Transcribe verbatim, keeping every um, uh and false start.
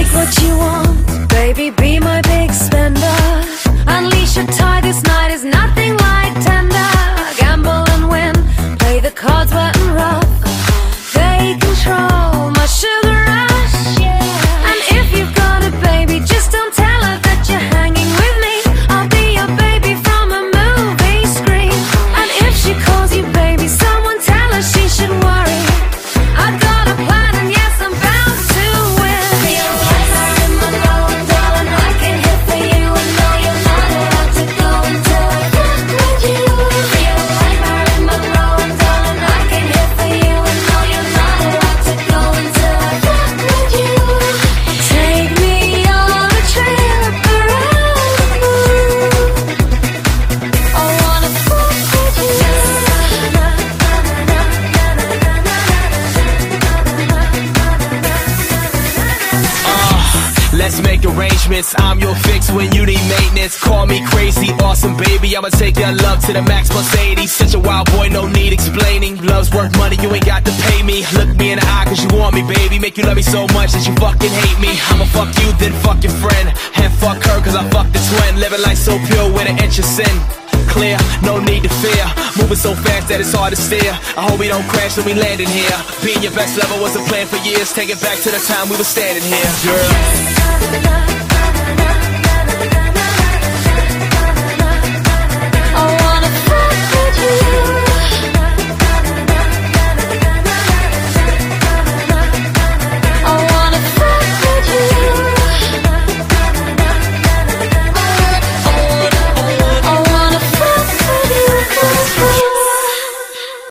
Take what you want, baby, be my big spender. Unleash your tie, this night is nothing like tender. Gamble and win, play the cards wet and rough. They control my sugar rush. And if you've got a baby, just don't tell her that you're hanging with me. I'll be your baby from a movie screen. And if she calls you baby, someone tell her she should worry. I got a plan and yes, I'm bound to win. Feel like Marilyn Monroe and darling, I can hit for you. And no, you're not allowed to go until I fuck with you. Feel like Marilyn Monroe and darling, I can hit for you. And no, you're not allowed to go until I fuck with you. Take me on a trip around the moon. I wanna fuck with you. Let's make arrangements, I'm your fix when you need maintenance. Call me crazy, awesome baby, I'ma take your love to the max plus eighty. Such a wild boy, no need explaining. Love's worth money, you ain't got to pay me. Look me in the eye cause you want me, baby. Make you love me so much that you fucking hate me. I'ma fuck you, then fuck your friend. And fuck her cause I fucked the twin. Living life so pure with an inch of sin. Clear, no need to fear. Moving so fast that it's hard to steer. I hope we don't crash when we landing here. Being your best lover was a plan for years. Take it back to the time we were standing here, girl.